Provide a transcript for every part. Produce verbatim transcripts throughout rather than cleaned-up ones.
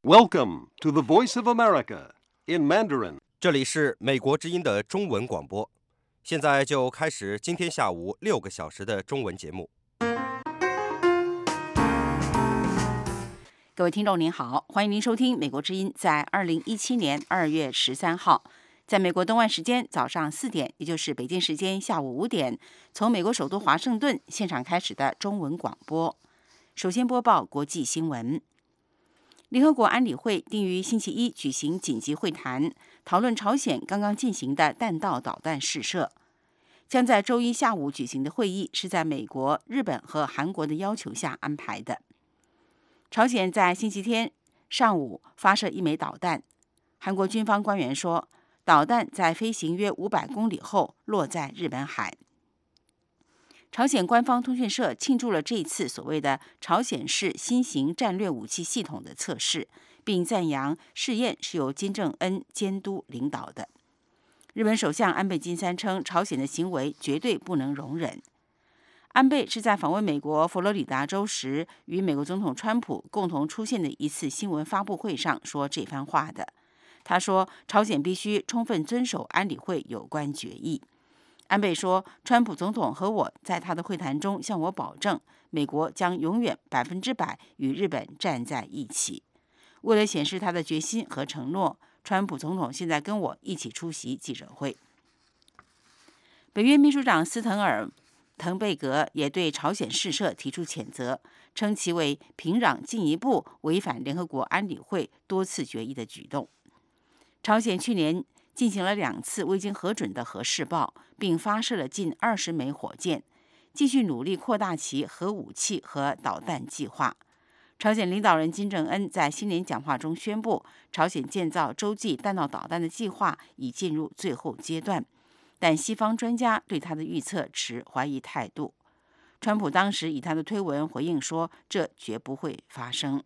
Welcome to the Voice of America in Mandarin. 这里是美国之音的中文广播，现在就开始今天下午六个小时的中文节目。 各位听众您好，欢迎您收听美国之音在二零一七年二月十三号，在美国东岸时间早上四点，也就是北京时间下午五点，从美国首都华盛顿现场开始的中文广播。首先播报国际新闻。联合国安理会定于星期一举行紧急会谈，讨论朝鲜刚刚进行的弹道导弹试射。将在周一下午举行的会议是在美国、日本和韩国的要求下安排的。朝鲜在星期天上午发射一枚导弹，韩国军方官员说，导弹在飞行约五百公里后落在日本海。朝鲜官方通讯社庆祝了这一次所谓的朝鲜式新型战略武器系统的测试，并赞扬试验是由金正恩监督领导的。日本首相安倍晋三称，朝鲜的行为绝对不能容忍。安倍是在访问美国佛罗里达州时，与美国总统川普共同出现的一次新闻发布会上说这番话的。他说，朝鲜必须充分遵守安理会有关决议。安倍说，川普总统和我在他的会谈中向我保证，美国将永远百分之百与日本站在一起。为了显示他的决心和承诺，川普总统现在跟我一起出席记者会。北约秘书长斯滕尔滕贝格也对朝鲜试射提出谴责，称其为平壤进一步违反联合国安理会多次决议的举动。朝鲜去年进行了两次未经核准的核试爆，并发射了近二十枚火箭，继续努力扩大其核武器和导弹计划。朝鲜领导人金正恩在新年讲话中宣布，朝鲜建造洲际弹道导弹的计划已进入最后阶段，但西方专家对他的预测持怀疑态度。川普当时以他的推文回应说，这绝不会发生。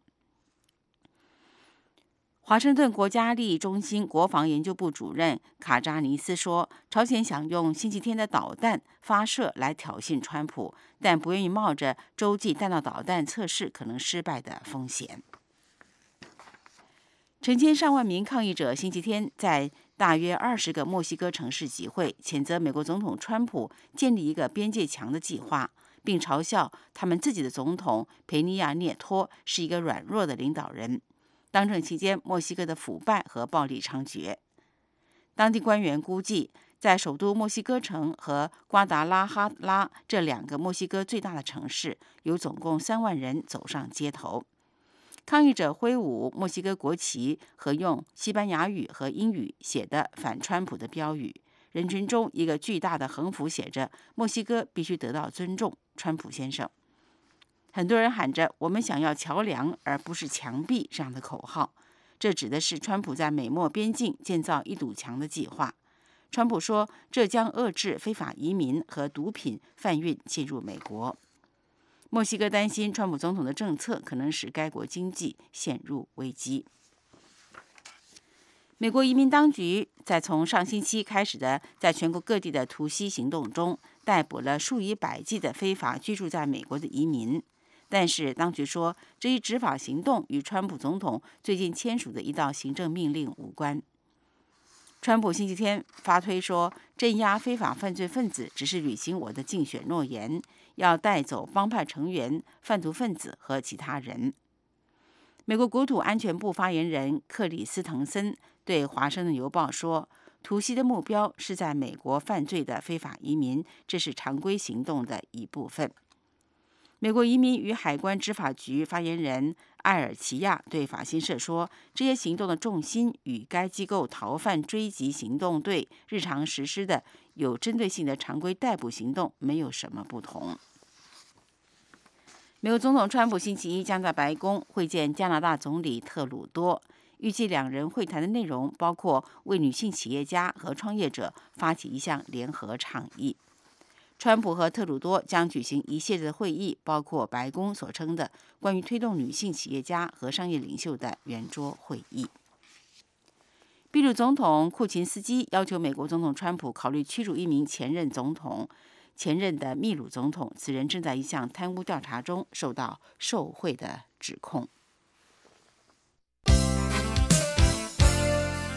华盛顿国家利益中心国防研究部主任卡扎尼斯说，朝鲜想用星期天的导弹发射来挑衅川普，但不愿意冒着洲际弹道导弹测试可能失败的风险。成千上万名抗议者星期天在大约二十个墨西哥城市集会，谴责美国总统川普建立一个边界墙的计划，并嘲笑他们自己的总统佩尼亚涅托是一个软弱的领导人。当政期间，墨西哥的腐败和暴力猖獗。当地官员估计，在首都墨西哥城和瓜达拉哈拉这两个墨西哥最大的城市，有总共三万人走上街头。抗议者挥舞墨西哥国旗和用西班牙语和英语写的反川普的标语。人群中，一个巨大的横幅写着“墨西哥必须得到尊重，川普先生”。很多人喊着“我们想要桥梁而不是墙壁”这样的口号，这指的是川普在美墨边境建造一堵墙的计划。川普说，这将遏制非法移民和毒品贩运进入美国。墨西哥担心川普总统的政策可能使该国经济陷入危机。美国移民当局在从上星期开始的在全国各地的突袭行动中，逮捕了数以百计的非法居住在美国的移民。但是当局说，这一执法行动与川普总统最近签署的一道行政命令无关。川普星期天发推说，镇压非法犯罪分子只是履行我的竞选诺言，要带走帮派成员、贩毒分子和其他人。美国国土安全部发言人克里斯滕森对《华盛顿邮报》说，突袭的目标是在美国犯罪的非法移民，这是常规行动的一部分。美国移民与海关执法局发言人埃尔齐亚对法新社说，这些行动的重心与该机构逃犯追击行动队日常实施的有针对性的常规逮捕行动没有什么不同。美国总统川普星期一将在白宫会见加拿大总理特鲁多，预计两人会谈的内容包括为女性企业家和创业者发起一项联合倡议。川普和特鲁多将举行一系列的会议，包括白宫所称的关于推动女性企业家和商业领袖的圆桌会议。秘鲁总统库琴斯基要求美国总统川普考虑驱逐一名前任总统，前任的秘鲁总统，此人正在一项贪污调查中受到受贿的指控。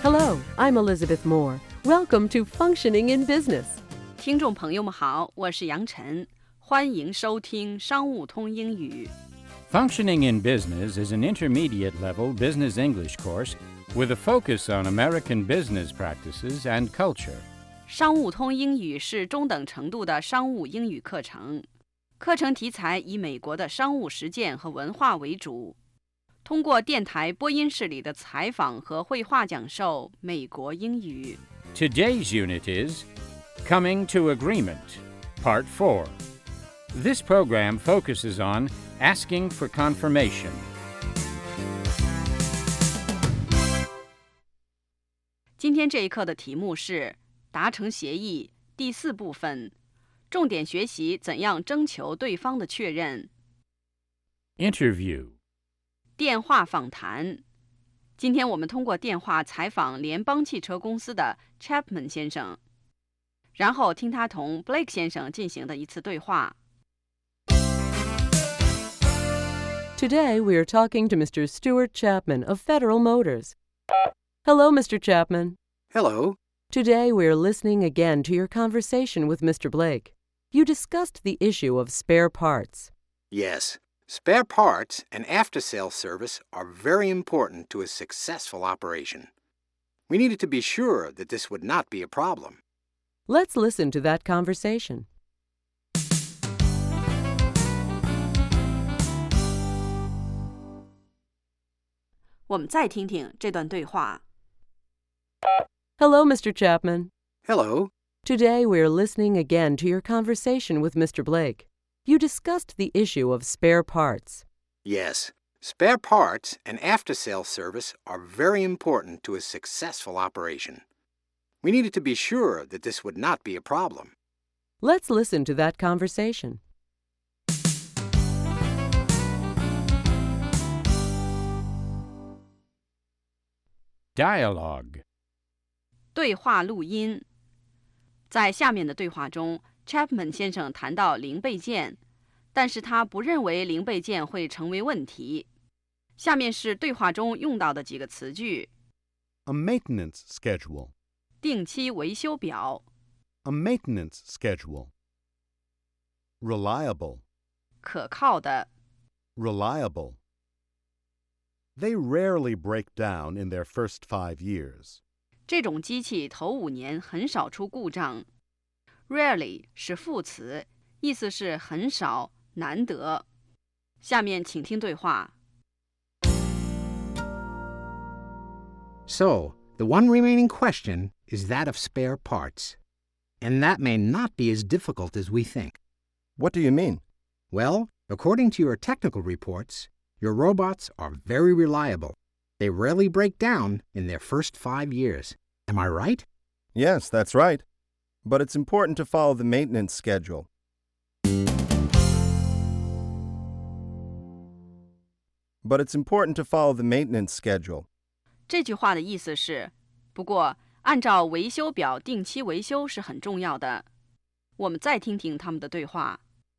Hello, I'm Elizabeth Moore. Welcome to Functioning in Business. 听众朋友们好，我是杨晨，欢迎收听商务通英语。 Functioning in Business is an intermediate-level business English course with a focus on American business practices and culture. 商务通英语是中等程度的商务英语课程，课程题材以美国的商务实践和文化为主，通过电台播音室里的采访和绘画讲授美国英语。 Today's unit is Coming to Agreement, Part four. This program focuses on asking for confirmation. 今天这一课的题目是达成协议第四部分，重点学习怎样征求对方的确认。 Interview. 电话访谈。今天我们通过电话采访联邦汽车公司的 Chapman 先生，然后听他同 Blake 先生进行的一次对话。 Today we are talking to Mister Stuart Chapman of Federal Motors. Hello, Mister Chapman. Hello. Today we are listening again to your conversation with Mister Blake. You discussed the issue of spare parts. Yes, spare parts and after-sales service are very important to a successful operation. We needed to be sure that this would not be a problem. Let's listen to that conversation. 我们再听听这段对话。 Hello, Mister Chapman. Hello. Today we are listening again to your conversation with Mister Blake. You discussed the issue of spare parts. Yes, spare parts and after-sales service are very important to a successful operation. We needed to be sure that this would not be a problem. Let's listen to that conversation. Dialogue. 对话录音。在下面的对话中 Chapman 先生谈到零备件，但是他不认为零备件会成为问题。下面是对话中用到的几个词句。 A maintenance schedule. 定期维修表。 A maintenance schedule. Reliable. 可靠的。 Reliable. They rarely break down in their first five years. 这种机器头五年很少出故障。Rarely 是副词，意思是很少、难得。下面请听对话。 So, the one remaining question is that of spare parts. And that may not be as difficult as we think. What do you mean? Well, according to your technical reports, your robots are very reliable. They rarely break down in their first five years. Am I right? Yes, that's right. But it's important to follow the maintenance schedule. But it's important to follow the maintenance schedule. 这句话的意思是，不过按照维修表定期维修是很重要的。我们再听听他们的对话。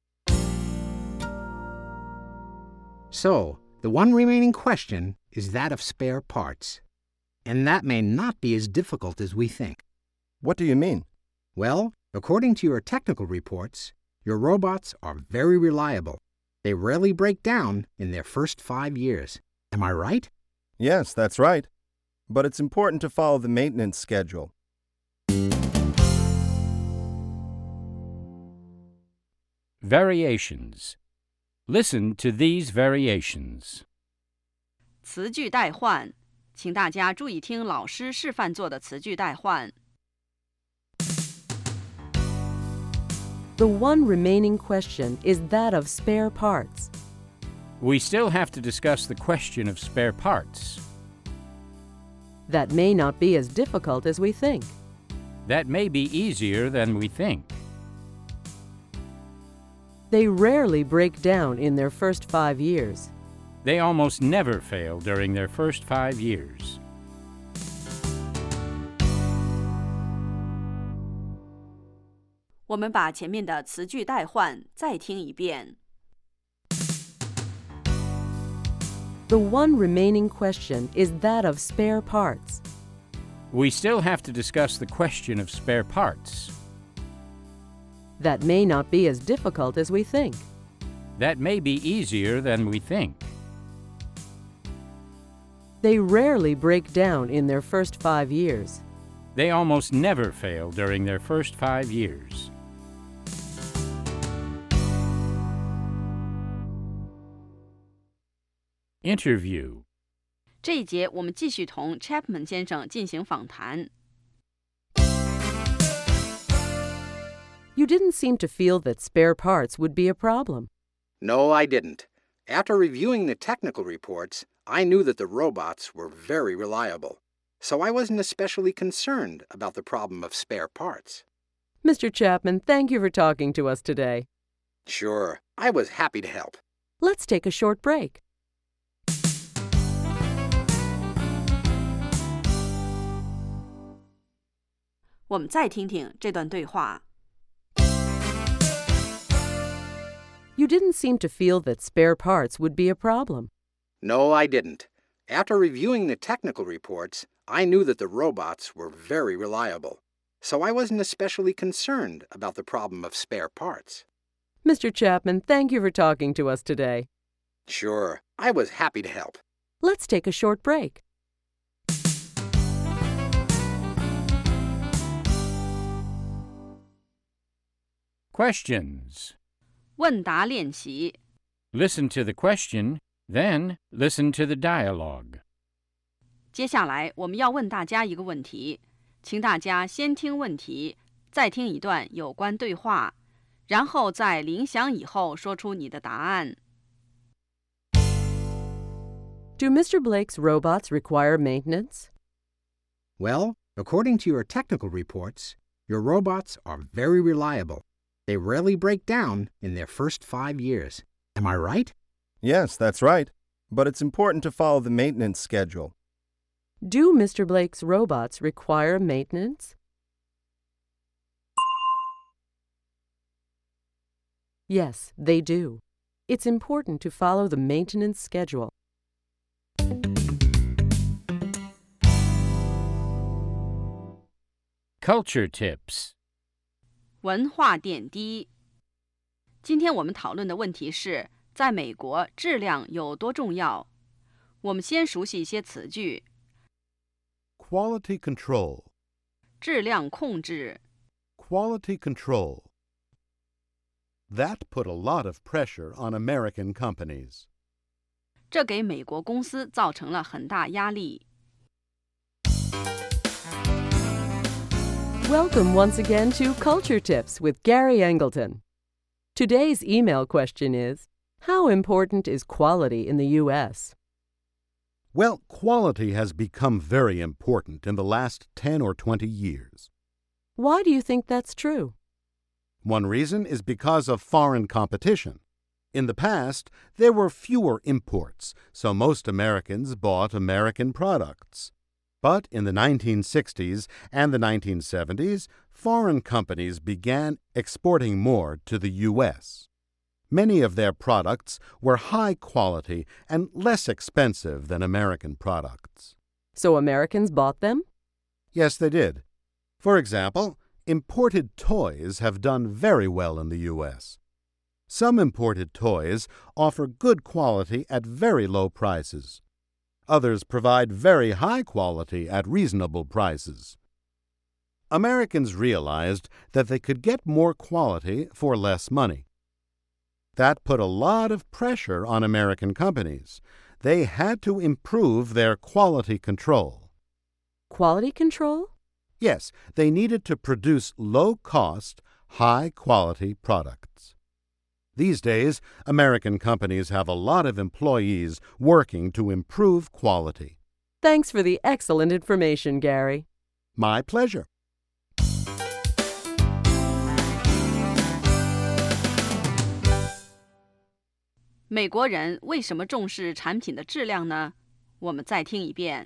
So, the one remaining question is that of spare parts. And that may not be as difficult as we think. What do you mean? Well, according to your technical reports, your robots are very reliable. They rarely break down in their first five years. Am I right? Yes, that's right. But it's important to follow the maintenance schedule. Variations. Listen to these variations. 词句代换，请大家注意听老师示范做的词句代换。 The one remaining question is that of spare parts. We still have to discuss the question of spare parts. That may not be as difficult as we think. That may be easier than we think. They rarely break down in their first five years. They almost never fail during their first five years. 我们把前面的词句代换再听一遍。 The one remaining question is that of spare parts. We still have to discuss the question of spare parts. That may not be as difficult as we think. That may be easier than we think. They rarely break down in their first five years. They almost never fail during their first five years. Interview. 这一节我们继续同 Chapman 先生进行访谈。 You didn't seem to feel that spare parts would be a problem. No, I didn't. After reviewing the technical reports, I knew that the robots were very reliable, so I wasn't especially concerned about the problem of spare parts. Mister Chapman, thank you for talking to us today. Sure, I was happy to help. Let's take a short break. 我们再听听这段对话。 You didn't seem to feel that spare parts would be a problem. No, I didn't. After reviewing the technical reports, I knew that the robots were very reliable, so I wasn't especially concerned about the problem of spare parts. Mister Chapman, thank you for talking to us today. Sure, I was happy to help. Let's take a short break. ，Questions. 问答练习。 Listen to the question, then listen to the dialogue. 接下来我们要问大家一个问题，请大家先听问题，再听一段有关对话，然后在铃响以后说出你的答案。 Do Mister Blake's robots require maintenance? Well, according to your technical reports, your robots are very reliable. They rarely break down in their first five years. Am I right? Yes, that's right. But it's important to follow the maintenance schedule. Do Mister Blake's robots require maintenance? Yes, they do. It's important to follow the maintenance schedule. Culture tips. 文化点滴。今天我们讨论的问题是，在美国质量有多重要？我们先熟悉一些词句。 Quality control. 质量控制。 Quality control. That put a lot of pressure on American companies. 这给美国公司造成了很大压力。 Welcome once again to Culture Tips with Gary Angleton. Today's email question is, how important is quality in the U S? Well, quality has become very important in the last ten or twenty years. Why do you think that's true? One reason is because of foreign competition. In the past, there were fewer imports, so most Americans bought American products. But in the nineteen sixties and the nineteen seventies, foreign companies began exporting more to the U S. Many of their products were high quality and less expensive than American products. So Americans bought them? Yes, they did. For example, imported toys have done very well in the U S. Some imported toys offer good quality at very low prices. Others provide very high quality at reasonable prices. Americans realized that they could get more quality for less money. That put a lot of pressure on American companies. They had to improve their quality control. Quality control? Yes, they needed to produce low-cost, high-quality products. These days, American companies have a lot of employees working to improve quality. Thanks for the excellent information, Gary. My pleasure. 美国人为什么重视产品的质量呢？我们再听一遍。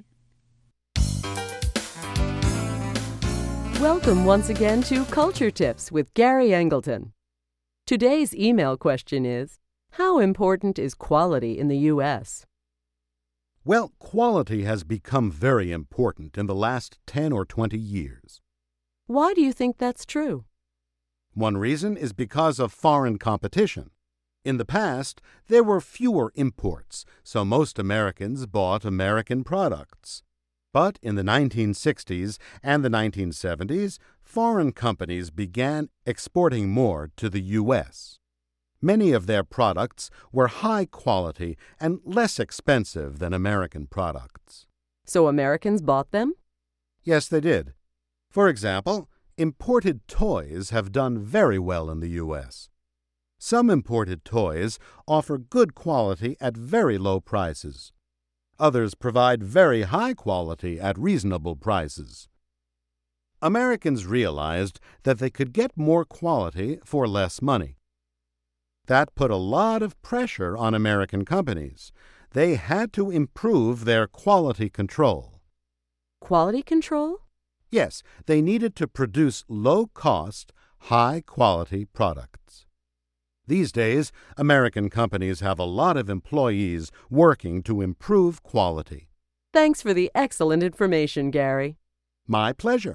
Welcome once again to Culture Tips with Gary Angleton. Today's email question is, how important is quality in the U S? Well, quality has become very important in the last ten or twenty years. Why do you think that's true? One reason is because of foreign competition. In the past, there were fewer imports, so most Americans bought American products. But in the nineteen sixties and the nineteen seventies, foreign companies began exporting more to the U S. Many of their products were high quality and less expensive than American products. So Americans bought them? Yes, they did. For example, imported toys have done very well in the U S. Some imported toys offer good quality at very low prices. Others provide very high quality at reasonable prices. Americans realized that they could get more quality for less money. That put a lot of pressure on American companies. They had to improve their quality control. Quality control? Yes, they needed to produce low-cost, high-quality products. These days, American companies have a lot of employees working to improve quality. Thanks for the excellent information, Gary. My pleasure.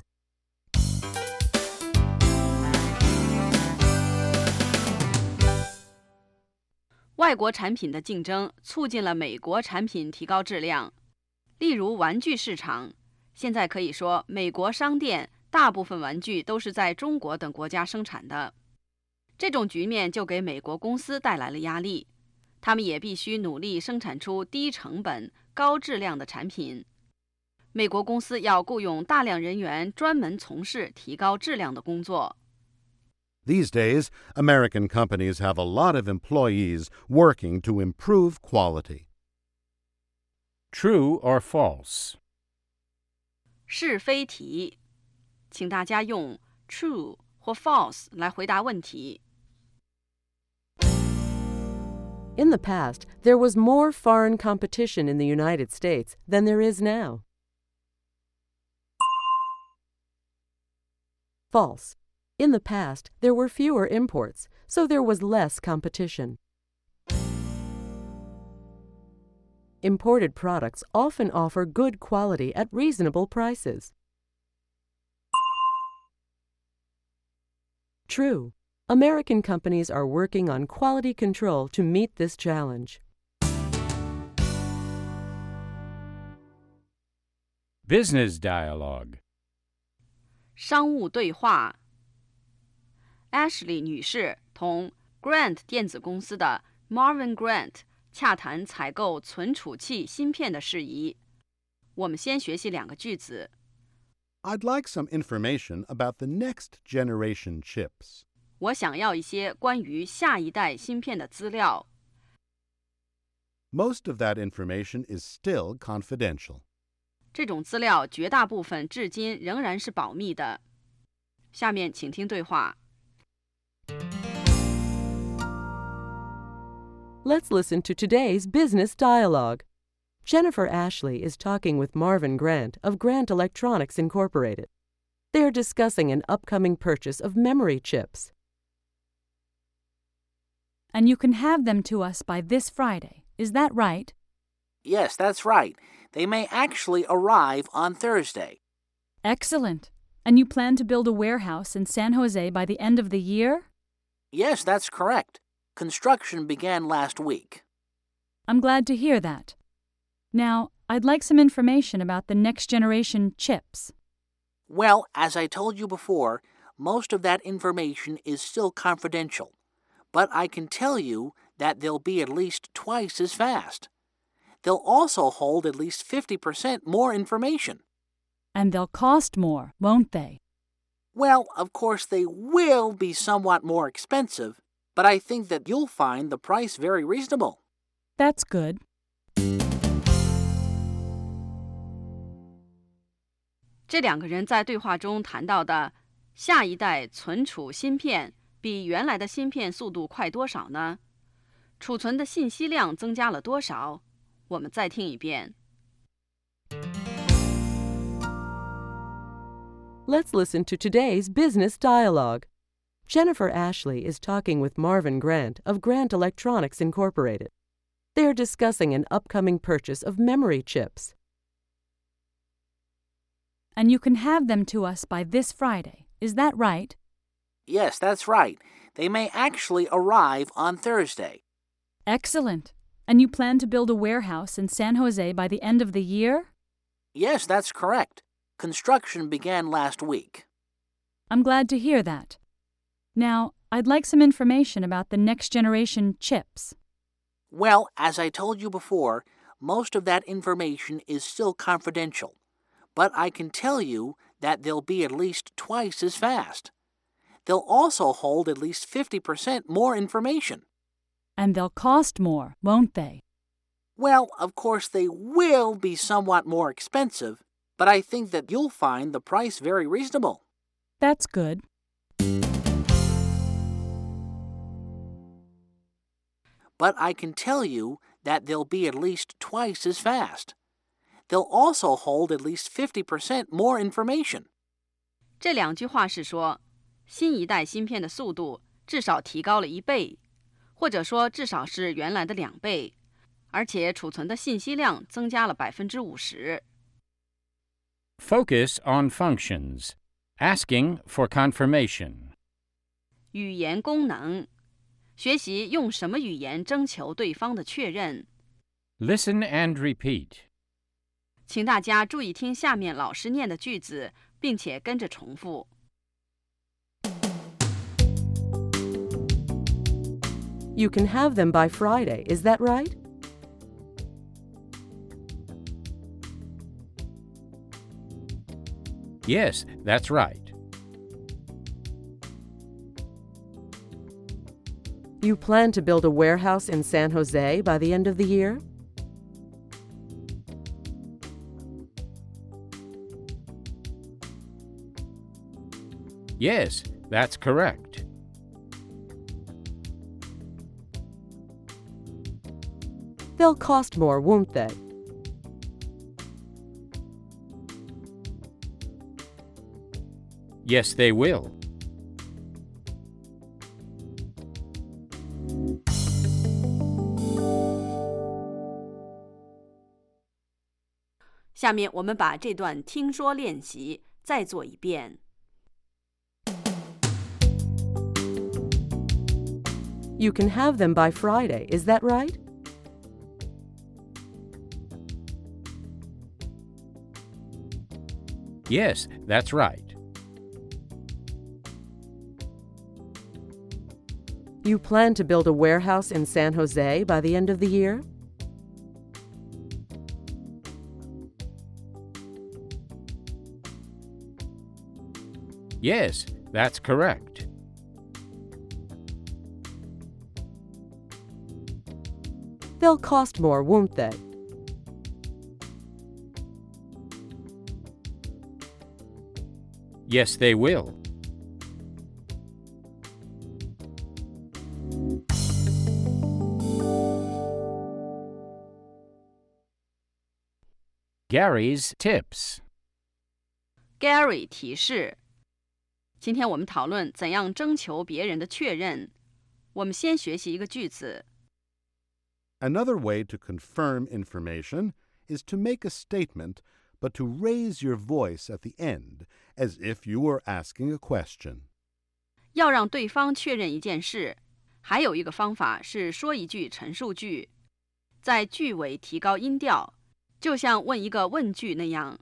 外国产品的竞争促进了美国产品提高质量。例如玩具市场，现在可以说美国商店大部分玩具都是在中国等国家生产的。这种局面就给美国公司带来了压力，他们也必须努力生产出低成本、高质量的产品。美国公司要雇佣大量人员专门从事提高质量的工作。 These days, American companies have a lot of employees working to improve quality. True or false? 是非题，请大家用 true 或 false 来回答问题。 In the past, there was more foreign competition in the United States than there is now. False. In the past, there were fewer imports, so there was less competition. Imported products often offer good quality at reasonable prices. True. American companies are working on quality control to meet this challenge. Business dialogue. 商务对话。Ashley 女士同 Grant 电子公司的 Marvin Grant 洽谈采购存储器芯片的事宜。我们先学习两个句子。 I'd like some information about the next generation chips. 我想要一些关于下一代芯片的资料。 Most of that information is still confidential. 这种资料绝大部分至今仍然是保密的。下面请听对话。 Let's listen to today's business dialogue. Jennifer Ashley is talking with Marvin Grant of Grant Electronics Incorporated. They are discussing an upcoming purchase of memory chips. And you can have them to us by this Friday. Is that right? Yes, that's right. They may actually arrive on Thursday. Excellent. And you plan to build a warehouse in San Jose by the end of the year? Yes, that's correct. Construction began last week. I'm glad to hear that. Now, I'd like some information about the next generation chips. Well, as I told you before, most of that information is still confidential. But I can tell you that they'll be at least twice as fast. They'll also hold at least fifty percent more information. And they'll cost more, won't they? Well, of course they will be somewhat more expensive, but I think that you'll find the price very reasonable. That's good. 这两个人在对话中谈到的下一代存储芯片比原来的芯片速度快多少呢？储存的信息量增加了多少？我们再听一遍。 Let's listen to today's business dialogue. Jennifer Ashley is talking with Marvin Grant of Grant Electronics Incorporated. They are discussing an upcoming purchase of memory chips. And you can have them to us by this Friday. Is that right? Yes, that's right. They may actually arrive on Thursday. Excellent. And you plan to build a warehouse in San Jose by the end of the year? Yes, that's correct. Construction began last week. I'm glad to hear that. Now, I'd like some information about the next generation chips. Well, as I told you before, most of that information is still confidential. But I can tell you that they'll be at least twice as fast. They'll also hold at least fifty percent more information. And they'll cost more, won't they? Well, of course they will be somewhat more expensive, but I think that you'll find the price very reasonable. That's good. But I can tell you that they'll be at least twice as fast. They'll also hold at least fifty percent more information. 这两句话是说，新一代芯片的速度至少提高了一倍，或者说至少是原来的两倍，而且储存的信息量增加了百分之五十。 Focus on functions. Asking for confirmation. 语言功能，学习用什么语言征求对方的确认。 Listen and repeat. 请大家注意听下面老师念的句子，并且跟着重复。 You can have them by Friday, is that right? Yes, that's right. You plan to build a warehouse in San Jose by the end of the year? Yes, that's correct. They'll cost more, won't they? Yes, they will. 下面我们把这段听说练习再做一遍。 You can have them by Friday, is that right? Yes, that's right. You plan to build a warehouse in San Jose by the end of the year? Yes, that's correct. They'll cost more, won't they? Yes, they will. Gary's tips. Gary 提示，今天我们讨论怎样征求别人的确认。我们先学习一个句子。 Another way to confirm information is to make a statement, but to raise your voice at the end, as if you were asking a question. 要让对方确认一件事，还有一个方法是说一句陈述句，在句尾提高音调，就像问一个问句那样。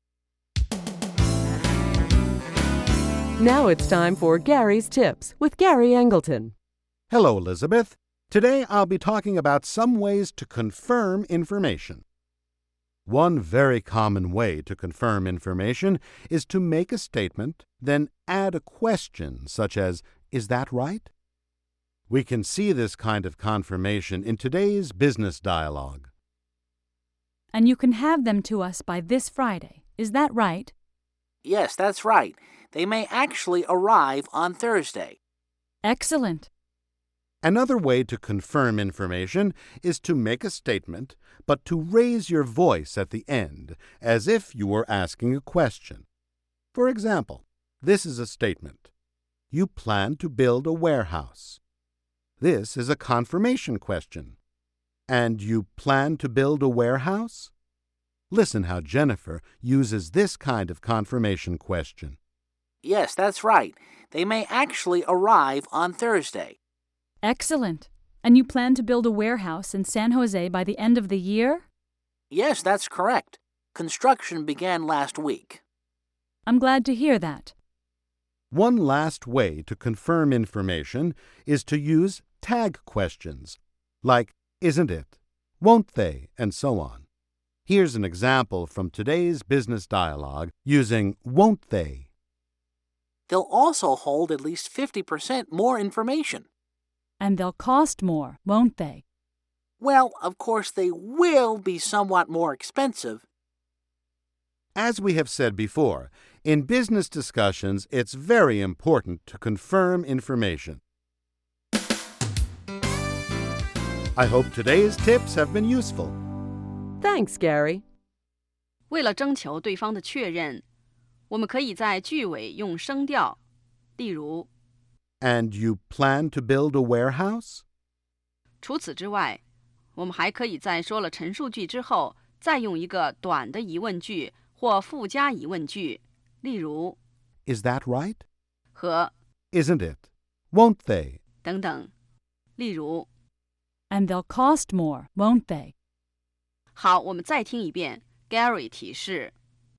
Now it's time for Gary's Tips with Gary Angleton. Hello, Elizabeth. Today I'll be talking about some ways to confirm information. One very common way to confirm information is to make a statement, then add a question such as, "Is that right?" We can see this kind of confirmation in today's business dialogue. And you can have them to us by this Friday. Is that right? Yes, that's right. They may actually arrive on Thursday. Excellent. Another way to confirm information is to make a statement, but to raise your voice at the end, as if you were asking a question. For example, this is a statement. You plan to build a warehouse. This is a confirmation question. And you plan to build a warehouse? Listen how Jennifer uses this kind of confirmation question. Yes, that's right. They may actually arrive on Thursday. Excellent. And you plan to build a warehouse in San Jose by the end of the year? Yes, that's correct. Construction began last week. I'm glad to hear that. One last way to confirm information is to use tag questions, like, isn't it, won't they, and so on. Here's an example from today's business dialogue using won't they. They'll also hold at least fifty percent more information. And they'll cost more, won't they? Well, of course, they will be somewhat more expensive. As we have said before, in business discussions, it's very important to confirm information. I hope today's tips have been useful. Thanks, Gary. 为了征求对方的确认，我们可以在句尾用声调，例如 And you plan to build a warehouse? 除此之外，我们还可以在说了陈述句之后，再用一个短的疑问句或附加疑问句，例如 Is that right? 和 Isn't it? Won't they? 等等。例如 And they'll cost more, won't they? 好，我们再听一遍 Gary 提示。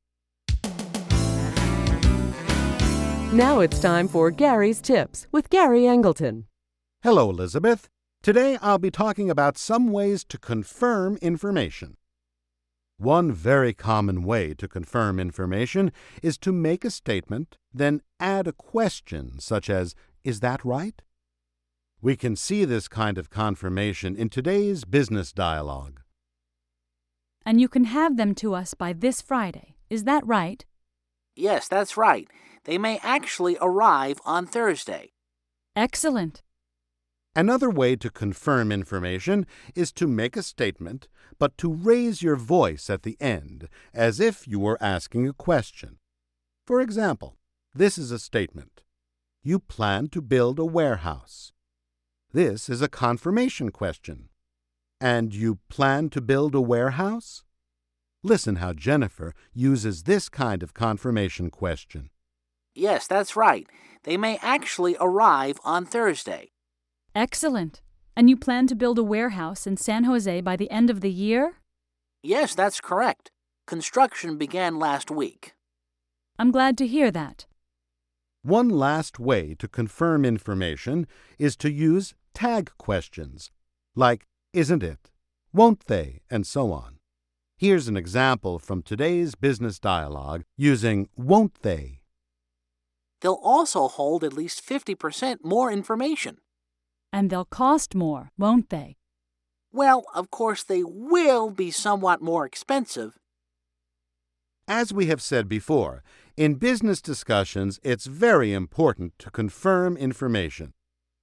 Now it's time for Gary's Tips with Gary Angleton. Hello, Elizabeth. Today I'll be talking about some ways to confirm information. One very common way to confirm information is to make a statement, then add a question such as, is that right? We can see this kind of confirmation in today's business dialogue. And you can have them to us by this Friday. Is that right? Yes, that's right. They may actually arrive on Thursday. Excellent. Another way to confirm information is to make a statement, but to raise your voice at the end, as if you were asking a question. For example, this is a statement. You plan to build a warehouse. This is a confirmation question. And you plan to build a warehouse? Listen how Jennifer uses this kind of confirmation question. Yes, that's right. They may actually arrive on Thursday. Excellent. And you plan to build a warehouse in San Jose by the end of the year? Yes, that's correct. Construction began last week. I'm glad to hear that. One last way to confirm information is to use tag questions, like, isn't it, won't they, and so on. Here's an example from today's business dialogue using won't they. They'll also hold at least fifty percent more information. And they'll cost more, won't they? Well, of course, they will be somewhat more expensive. As we have said before, in business discussions, it's very important to confirm information.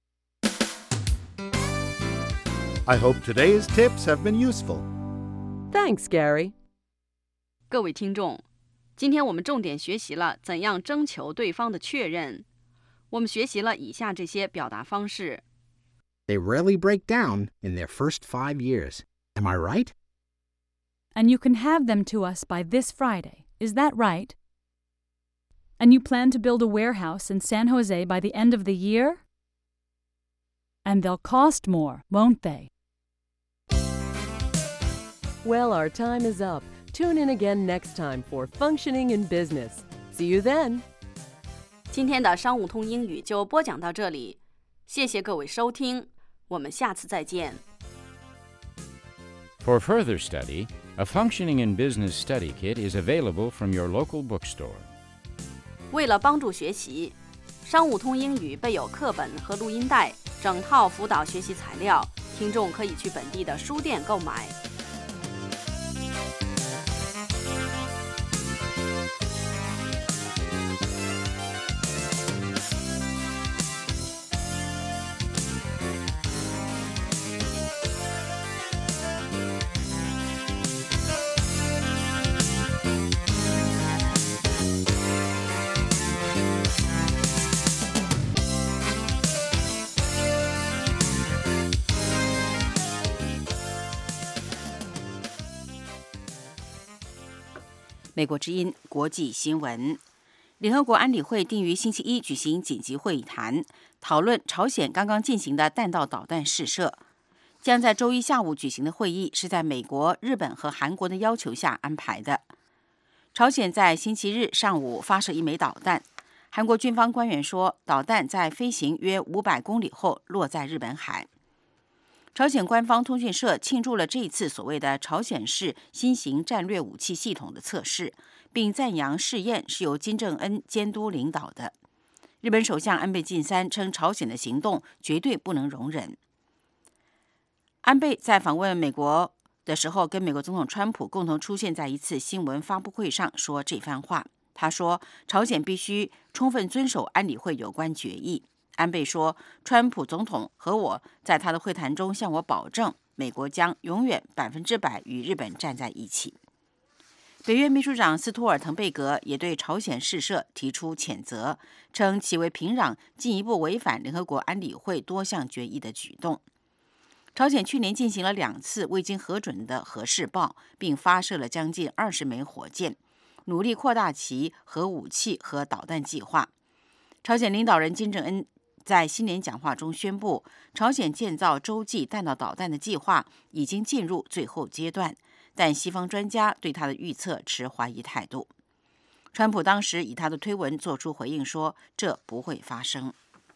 I hope today's tips have been useful. Thanks, Gary. 各位听众，今天我们重点学习了怎样征求对方的确认。我们学习了以下这些表达方式。 They rarely break down in their first five years. Am I right? And you can have them to us by this Friday. Is that right? And you plan to build a warehouse in San Jose by the end of the year? And they'll cost more, won't they? Well, our time is up. Tune in again next time for Functioning in Business. See you then. 今天的商务通英语就播讲到这里，谢谢各位收听，我们下次再见。 For further study, a Functioning in Business study kit is available from your local bookstore. 为了帮助学习，商务通英语备有课本和录音带，整套辅导学习材料，听众可以去本地的书店购买。 美国之音国际新闻。联合国安理会定于星期一举行紧急会谈，讨论朝鲜刚刚进行的弹道导弹试射。将在周一下午举行的会议是在美国、日本和韩国的要求下安排的。朝鲜在星期日上午发射一枚导弹，韩国军方官员说，导弹在飞行约五百公里后落在日本海。朝鲜官方通讯社庆祝了这一次所谓的朝鲜式新型战略武器系统的测试，并赞扬试验是由金正恩监督领导的。日本首相安倍晋三称，朝鲜的行动绝对不能容忍。安倍在访问美国的时候，跟美国总统川普共同出现在一次新闻发布会上，说这番话。他说，朝鲜必须充分遵守安理会有关决议。安倍说，川普总统和我在他的会谈中向我保证，美国将永远百分之百与日本站在一起。北约秘书长斯托尔滕贝格也对朝鲜试射提出谴责，称其为平壤进一步违反联合国安理会多项决议的举动。朝鲜去年进行了两次未经核准的核试爆，并发射了将近二十枚火箭，努力扩大其核武器和导弹计划。朝鲜领导人金正恩在新年讲话中宣布，朝鲜建造洲际弹道导弹的计划已经进入最后阶段，但西方专家对他的预测持怀疑态度。川普当时以他的推文做出回应说，这不会发生。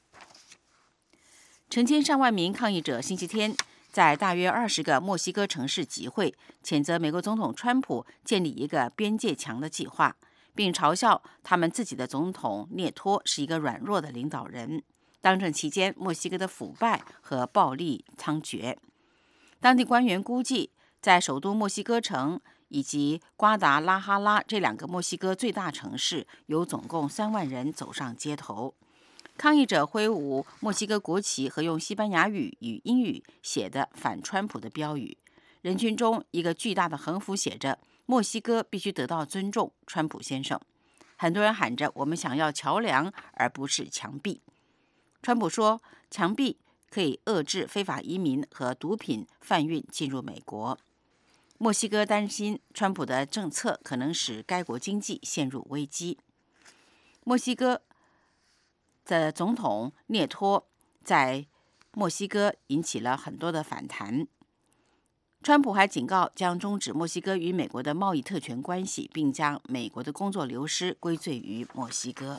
成千上万名抗议者星期天在大约二十个墨西哥城市集会，谴责美国总统川普建立一个边界墙的计划，并嘲笑他们自己的总统涅托是一个软弱的领导人。当政期间，墨西哥的腐败和暴力猖獗。当地官员估计，在首都墨西哥城以及瓜达拉哈拉这两个墨西哥最大城市，有总共三万人走上街头。抗议者挥舞墨西哥国旗和用西班牙语与英语写的反川普的标语。人群中，一个巨大的横幅写着“墨西哥必须得到尊重，川普先生”。很多人喊着“我们想要桥梁，而不是墙壁”。川普说，墙壁可以遏制非法移民和毒品贩运进入美国。墨西哥担心川普的政策可能使该国经济陷入危机。墨西哥的总统涅托在墨西哥引起了很多的反弹。川普还警告将终止墨西哥与美国的贸易特权关系，并将美国的工作流失归罪于墨西哥。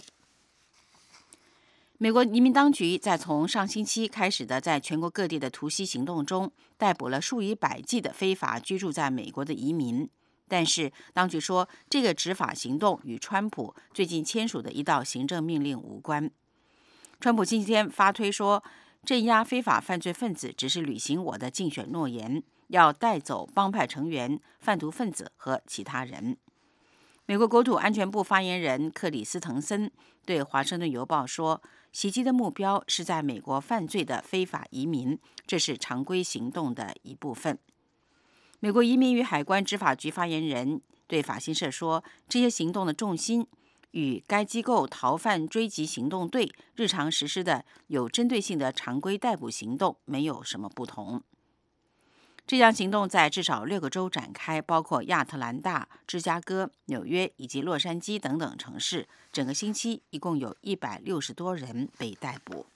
美国移民当局在从上星期开始的在全国各地的突袭行动中，逮捕了数以百计的非法居住在美国的移民。但是，当局说这个执法行动与川普最近签署的一道行政命令无关。川普星期天发推说，镇压非法犯罪分子只是履行我的竞选诺言，要带走帮派成员、贩毒分子和其他人。美国国土安全部发言人克里斯滕森对《华盛顿邮报》说，袭击的目标是在美国犯罪的非法移民，这是常规行动的一部分。美国移民与海关执法局发言人对法新社说，这些行动的重心与该机构逃犯追缉行动队日常实施的有针对性的常规逮捕行动没有什么不同。这项行动在至少六个州展开，包括亚特兰大、芝加哥、纽约以及洛杉矶等等城市。整个星期一共有一百六十多人被逮捕。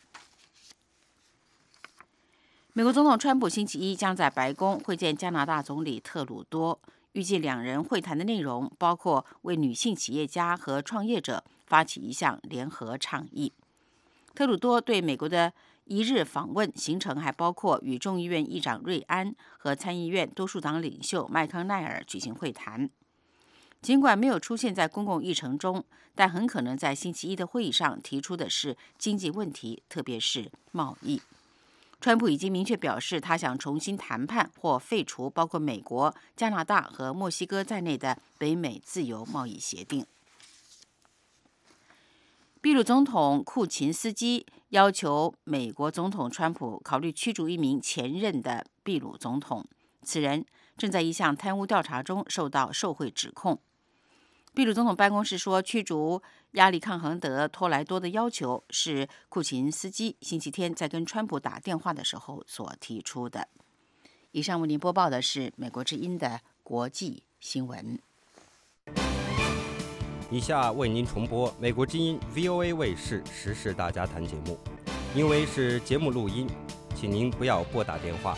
美国总统川普星期一将在白宫会见加拿大总理特鲁多，预计两人会谈的内容包括为女性企业家和创业者发起一项联合倡议。特鲁多对美国的一日访问行程还包括与众议院议长瑞安和参议院多数党领袖麦康奈尔举行会谈。尽管没有出现在公共议程中，但很可能在星期一的会议上提出的是经济问题，特别是贸易。川普已经明确表示，他想重新谈判或废除包括美国、加拿大和墨西哥在内的北美自由贸易协定。秘鲁总统库琴斯基要求美国总统川普考虑驱逐一名前任的秘鲁总统，此人正在一项贪污调查中受到受贿指控。秘鲁总统办公室说，驱逐亚历抗衡德·托莱多的要求是库琴斯基星期天在跟川普打电话的时候所提出的。以上为您播报的是美国之音的国际新闻。 以下为您重播美国之音 V O A 卫视时事大家谈节目，因为是节目录音，请您不要拨打电话。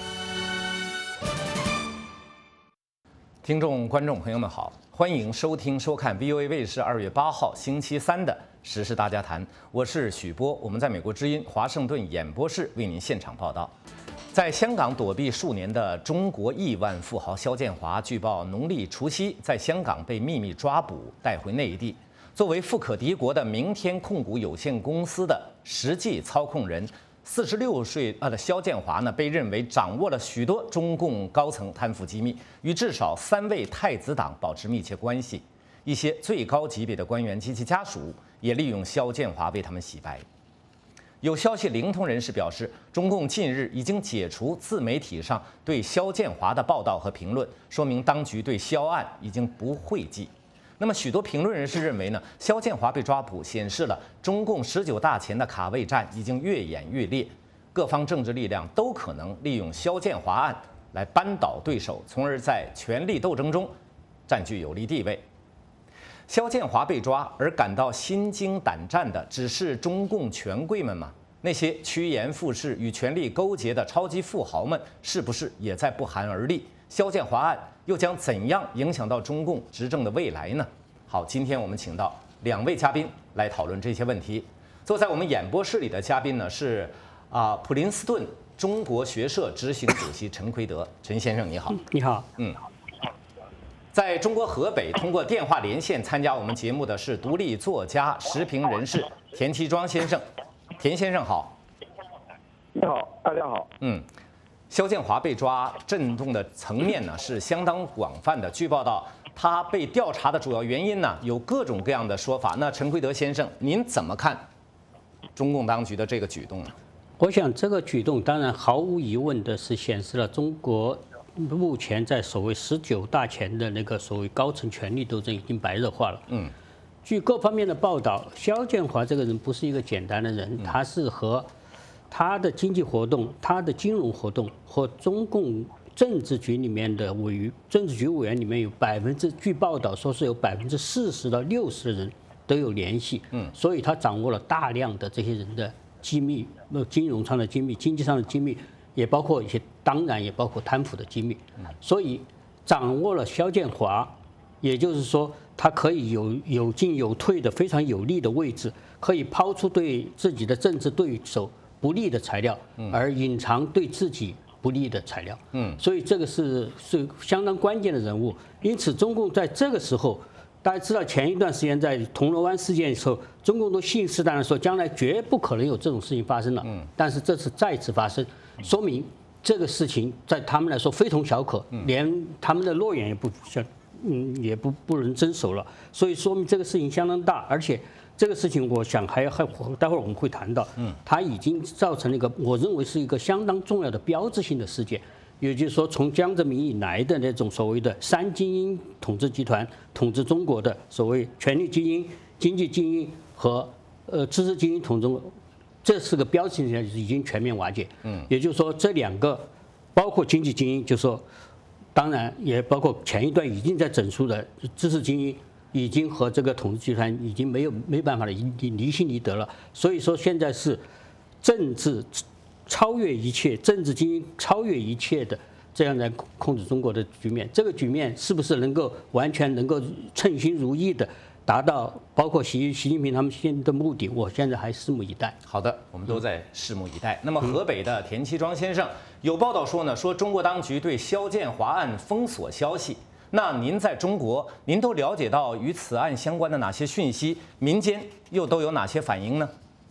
听众、观众朋友们好，欢迎收听、收看 V O A 卫视二月八号星期三的时事大家谈，我是许波，我们在美国之音华盛顿演播室为您现场报道。在香港躲避数年的中国亿万富豪肖建华，据报农历除夕在香港被秘密抓捕，带回内地。作为富可敌国的明天控股有限公司的实际操控人，四十六岁啊的肖建华呢，被认为掌握了许多中共高层贪腐机密，与至少三位太子党保持密切关系。一些最高级别的官员及其家属也利用肖建华为他们洗白。有消息灵通人士表示，中共近日已经解除自媒体上对肖建华的报道和评论，说明当局对肖案已经不讳忌。那么，许多评论人士认为呢，肖建华被抓捕显示了中共十九大前的卡位战已经越演越烈，各方政治力量都可能利用肖建华案来扳倒对手，从而在权力斗争中占据有利地位。肖建华被抓而感到心惊胆战的，只是中共权贵们吗？那些趋炎附势、与权力勾结的超级富豪们，是不是也在不寒而栗？肖建华案又将怎样影响到中共执政的未来呢？好，今天我们请到两位嘉宾来讨论这些问题。坐在我们演播室里的嘉宾呢是啊、呃、普林斯顿中国学社执行主席陈奎德，陈先生你好。 你好。 嗯。在中国河北，通过电话连线参加我们节目的是独立作家、时评人士田其庄先生。田先生好。 你好，大家好。 嗯，肖建华被抓，震动的层面呢是相当广泛的。据报道，他被调查的主要原因呢有各种各样的说法。那陈奎德先生，您怎么看中共当局的这个举动呢？ 我想这个举动当然毫无疑问的是显示了中国目前在所谓十九大前的那个所谓高层权力斗争已经白热化了。 嗯， 据各方面的报道，肖建华这个人不是一个简单的人，他是和他的经济活动、他的金融活动和中共政治局里面的委员、政治局委员里面有百分之，据报道说是有百分之四十到六十的人都有联系。 嗯， 所以他掌握了大量的这些人的机密，呃，金融上的机密、经济上的机密。也包括一些，当然也包括贪腐的机密，所以掌握了肖建华，也就是说，他可以有有进有退的非常有利的位置，可以抛出对自己的政治对手不利的材料，而隐藏对自己不利的材料。 嗯， 所以这个是是相当关键的人物。因此，中共在这个时候，大家知道前一段时间在铜锣湾事件的时候，中共都信誓旦旦说将来绝不可能有这种事情发生了。嗯，但是这次再次发生。说明这个事情在他们来说非同小可，连他们的诺言也不像，嗯，也不不能遵守了。所以说明这个事情相当大，而且这个事情我想还还待会儿我们会谈到，嗯，它已经造成了一个我认为是一个相当重要的标志性的事件。也就是说，从江泽民以来的那种所谓的三精英统治集团统治中国的所谓权力精英、经济精英和呃知识精英统治。这是个标志性的，已经全面瓦解。嗯，也就是说，这两个包括经济精英，就是说，当然也包括前一段已经在整肃的知识精英，已经和这个统治集团已经没有没办法了，离离心离德了。所以说，现在是政治超越一切，政治精英超越一切的这样来控制中国的局面。这个局面是不是能够完全能够称心如意的？达到包括习习近平他们现在的目的，我现在还拭目以待。 好的，我们都在拭目以待。那么，河北的田其庄先生有报道说呢，说中国当局对肖建华案封锁消息。那您在中国，您都了解到与此案相关的哪些讯息？民间又都有哪些反应呢？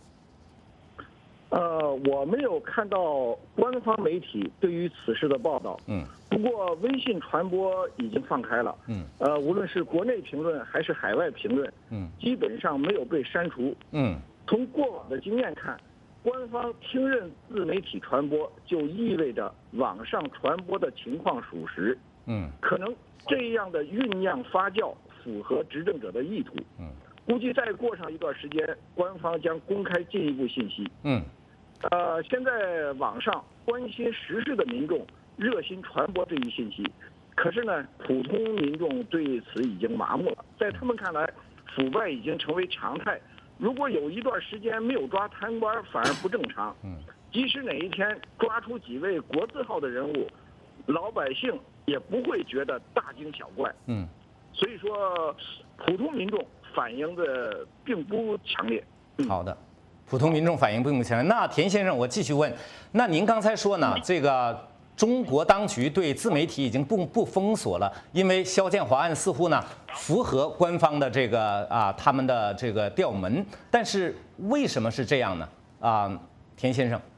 呃，我没有看到官方媒体对于此事的报道。嗯。不过微信传播已经放开了。嗯。呃，无论是国内评论还是海外评论，嗯，基本上没有被删除。嗯。从过往的经验看，官方听任自媒体传播，就意味着网上传播的情况属实。嗯。可能这样的酝酿发酵符合执政者的意图。嗯。估计再过上一段时间，官方将公开进一步信息。嗯。呃，现在网上关心时事的民众热心传播这一信息，可是呢，普通民众对此已经麻木了。在他们看来， 腐败已经成为常态。如果有一段时间没有抓贪官，反而不正常。嗯，即使哪一天抓出几位国字号的人物，老百姓也不会觉得大惊小怪。 嗯， 所以说，普通民众反应的并不强烈。 嗯、好的，普通民众反应并不强烈。那田先生，我继续问，那您刚才说呢，这个中国当局对自媒体已经不不封锁了，因为肖建华案似乎呢符合官方的这个啊他们的这个调门，但是为什么是这样呢？啊，田先生。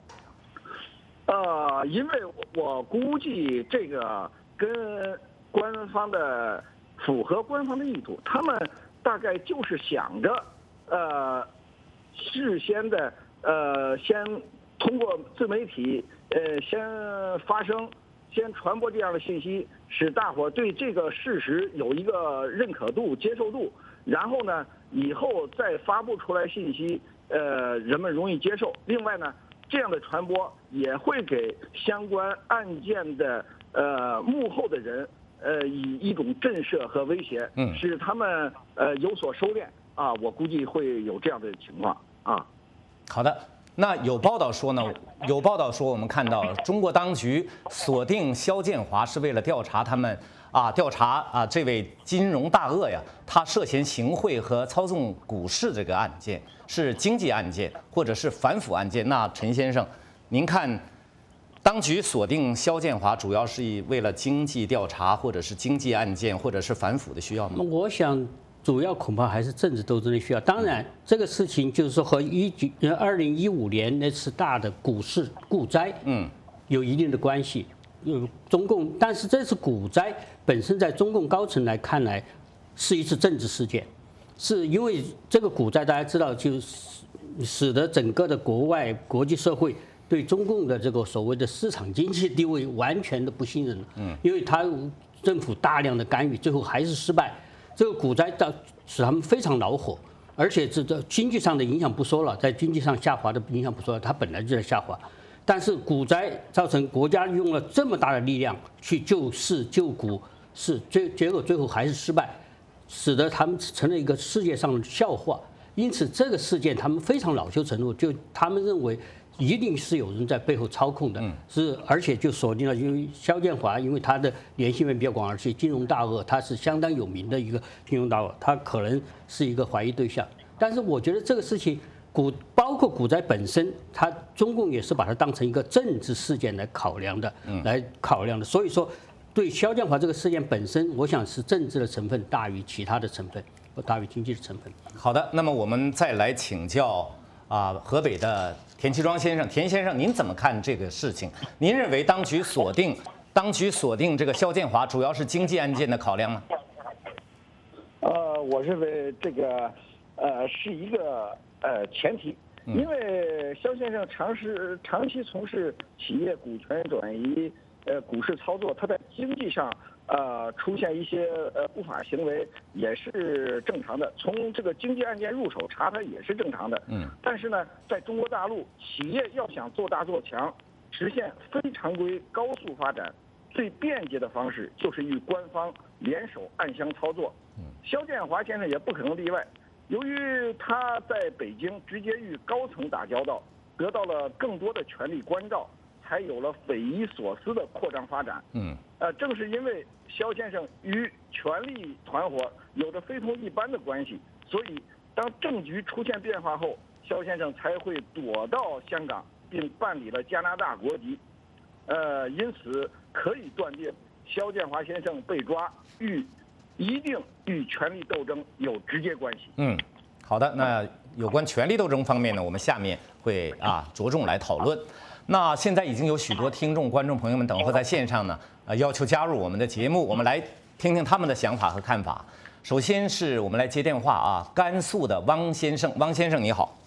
呃，因为我估计这个跟官方的符合官方的意图，他们大概就是想着，呃，事先的呃，先通过自媒体呃，先发声，先传播这样的信息，使大伙对这个事实有一个认可度、接受度，然后呢，以后再发布出来信息，呃，人们容易接受。另外呢，这样的传播也会给相关案件的呃幕后的人，呃，以一种震慑和威胁， 嗯， 使他们呃有所收敛啊。我估计会有这样的情况啊。 好的，那有报道说呢，有报道说我们看到中国当局锁定肖建华是为了调查他们啊，调查啊这位金融大鳄呀，他涉嫌行贿和操纵股市这个案件。是经济案件或者是反腐案件，那陈先生，您看，当局锁定肖建华主要是以为了经济调查，或者是经济案件，或者是反腐的需要吗？ 我想主要恐怕还是政治斗争的需要。当然，这个事情就是说和一九二零一五年那次大的股市股灾， 嗯， 有一定的关系。有中共，但是这次股灾本身在中共高层来看来，是一次政治事件。是因为这个股灾，大家知道，就使得整个的国外国际社会对中共的这个所谓的市场经济地位完全的不信任了。 嗯， 因为他政府大量的干预，最后还是失败。这个股灾到使他们非常恼火，而且这这经济上的影响不说了，在经济上下滑的影响不说了，它本来就在下滑。但是股灾造成国家用了这么大的力量去救市救股市，最结果最后还是失败。使得他们成了一个世界上的笑话，因此这个事件他们非常恼羞成怒，就他们认为一定是有人在背后操控的，是而且就锁定了，因为肖建华，因为他的联系面比较广，而且金融大鳄，他是相当有名的一个金融大鳄，他可能是一个怀疑对象。但是我觉得这个事情股包括股灾本身，他中共也是把它当成一个政治事件来考量的，来考量的，所以说。对肖建华这个事件本身，我想是政治的成分大于其他的成分，或大于经济的成分。 好的，那么我们再来请教啊，河北的田其庄先生，田先生，您怎么看这个事情？您认为当局锁定当局锁定这个肖建华，主要是经济案件的考量吗？ 呃，我认为这个呃是一个呃前提，因为肖先生长时长期从事企业股权转移。呃，股市操作，它在经济上呃出现一些呃不法行为也是正常的。从这个经济案件入手查它也是正常的。 嗯。 但是呢，在中国大陆，企业要想做大做强，实现非常规高速发展，最便捷的方式就是与官方联手暗箱操作。 嗯。 肖建华先生也不可能例外。由于他在北京直接与高层打交道，得到了更多的权力关照。才有了匪夷所思的扩张发展。 嗯， 呃，正是因为肖先生与权力团伙有着非同一般的关系，所以当政局出现变化后，肖先生才会躲到香港，并办理了加拿大国籍。呃，因此可以断定，肖建华先生被抓与一定与权力斗争有直接关系。 嗯，好的，那有关权力斗争方面呢，我们下面会啊着重来讨论。那现在已经有许多听众、观众朋友们等候在线上呢，呃，要求加入我们的节目，我们来听听他们的想法和看法。首先是我们来接电话啊，甘肃的汪先生，汪先生你好。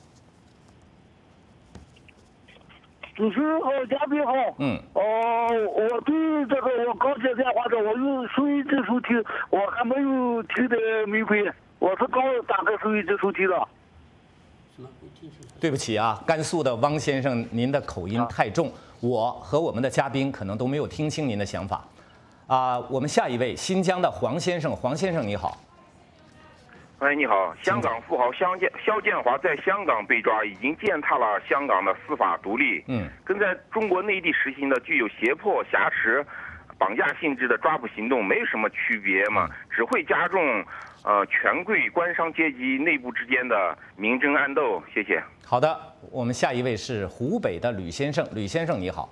主持人好，嘉宾好。 嗯。 哦、呃，我对这个我刚接电话的，我用收音机收听，我还没有听得明白，我是刚打开收音机收听的。 对不起啊，甘肃的汪先生，您的口音太重，我和我们的嘉宾可能都没有听清您的想法。啊，我们下一位新疆的黄先生，黄先生你好。 哎，你好，香港富豪肖建肖建华在香港被抓，已经践踏了香港的司法独立， 嗯， 跟在中国内地实行的具有胁迫、挟持、绑架性质的抓捕行动没什么区别嘛，只会加重呃权贵官商阶级内部之间的明争暗斗。谢谢。 好的，我们下一位是湖北的吕先生，吕先生你好。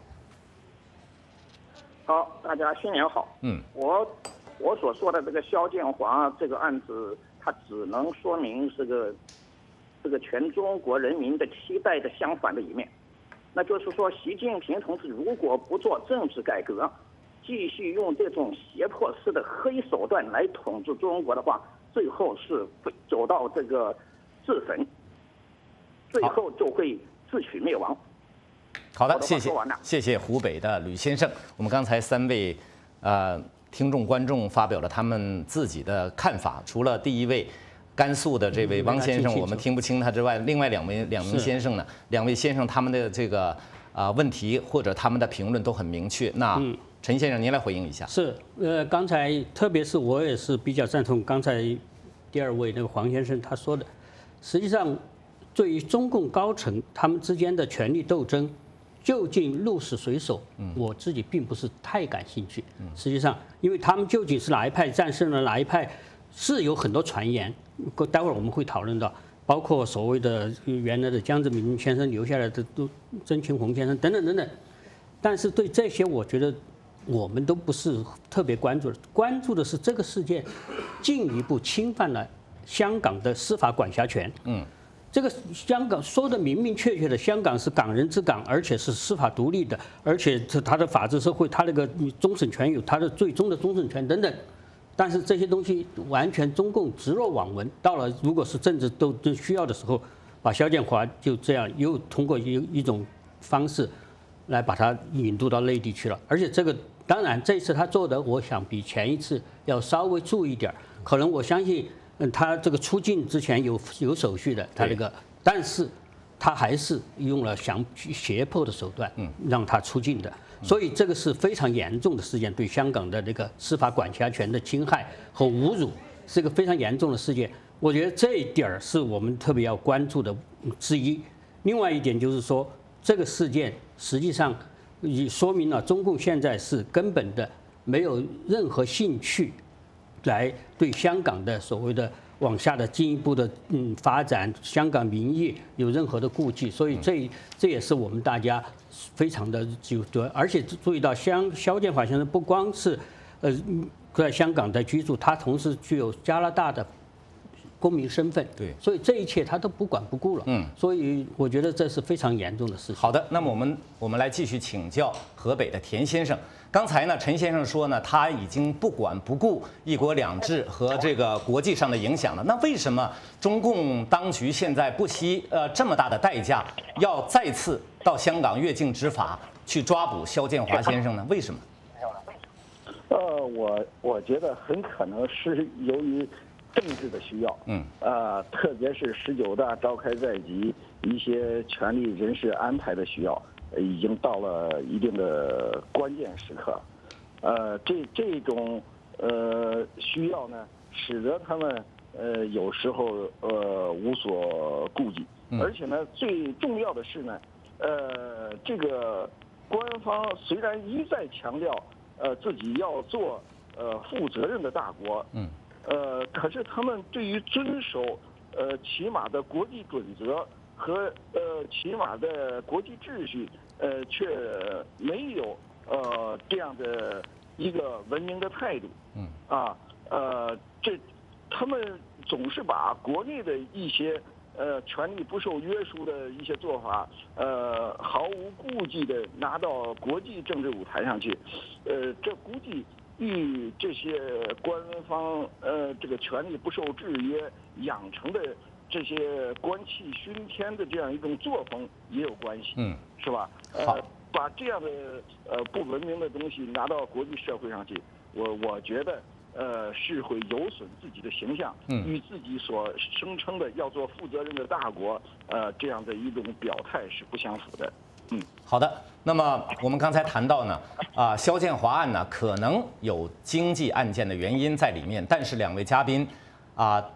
好，大家新年好。 嗯， 我我所说的这个肖建华这个案子，它只能说明这个这个全中国人民的期待的相反的一面，那就是说，习近平同志如果不做政治改革，继续用这种胁迫式的黑手段来统治中国的话，最后是会走到这个自焚，最后就会自取灭亡。 好的，谢谢，谢谢湖北的吕先生。我们刚才三位呃听众观众发表了他们自己的看法，除了第一位甘肃的这位汪先生，我们听不清他之外，另外两位两名先生呢，两位先生他们的这个啊、呃、问题或者他们的评论都很明确。那陈先生您来回应一下。 是，呃，刚才特别是我也是比较赞同刚才第二位那个黄先生他说的，实际上对于中共高层他们之间的权力斗争究竟鹿死谁手，我自己并不是太感兴趣。实际上，因为他们究竟是哪一派战胜了哪一派，是有很多传言，待会儿我们会讨论到，包括所谓的原来的江泽民先生留下来的曾庆红先生等等等等。但是对这些，我觉得我们都不是特别关注的，关注的是这个事件进一步侵犯了香港的司法管辖权。 嗯。 这个香港说的明明确确的，香港是港人之港，而且是司法独立的，而且是它的法治社会，它那个终审权有它的最终的终审权等等。但是这些东西完全中共置若罔闻，到了如果是政治斗争需要的时候，把肖建华就这样又通过一一种方式来把它引渡到内地去了。而且这个当然这次他做的，我想比前一次要稍微注意一点，可能我相信。嗯，他这个出境之前有有手续的，他这个，但是他还是用了想胁迫的手段，嗯，让他出境的，所以这个是非常严重的事件，对香港的这个司法管辖权的侵害和侮辱，是一个非常严重的事件。我觉得这一点儿是我们特别要关注的之一。另外一点就是说，这个事件实际上也说明了中共现在是根本的没有任何兴趣。来对香港的所谓的往下的进一步的嗯发展，香港民意有任何的顾忌，所以这这也是我们大家非常的就对，而且注意到香肖建华先生不光是呃在香港的居住，他同时具有加拿大的公民身份， 对， 所以这一切他都不管不顾了，嗯，所以我觉得这是非常严重的事情。 好的，那么我们我们来继续请教河北的田先生。刚才呢，陈先生说呢，他已经不管不顾一国两制和这个国际上的影响了。那为什么中共当局现在不惜呃这么大的代价，要再次到香港越境执法去抓捕肖建华先生呢？为什么？ 呃，我我觉得很可能是由于政治的需要， 嗯， 呃，特别是十九大召开在即，一些权力人事安排的需要。已经到了一定的关键时刻，呃，这这种呃需要呢，使得他们呃有时候呃无所顾忌，而且呢，最重要的是呢，呃，这个官方虽然一再强调呃自己要做呃负责任的大国， 嗯， 呃，可是他们对于遵守呃起码的国际准则。和呃起码的国际秩序，呃却没有呃这样的一个文明的态度。 嗯啊呃这他们总是把国内的一些呃权力不受约束的一些做法，呃毫无顾忌的拿到国际政治舞台上去，呃这估计与这些官方呃这个权力不受制约养成的。这些官气熏天的这样一种作风也有关系， 嗯， 是吧？呃，把这样的呃不文明的东西拿到国际社会上去，我我觉得呃是会有损自己的形象， 嗯，与自己所声称的要做负责任的大国，呃这样的一种表态是不相符的。嗯， 好的。那么我们刚才谈到呢，啊，肖建华案呢可能有经济案件的原因在里面，但是两位嘉宾啊。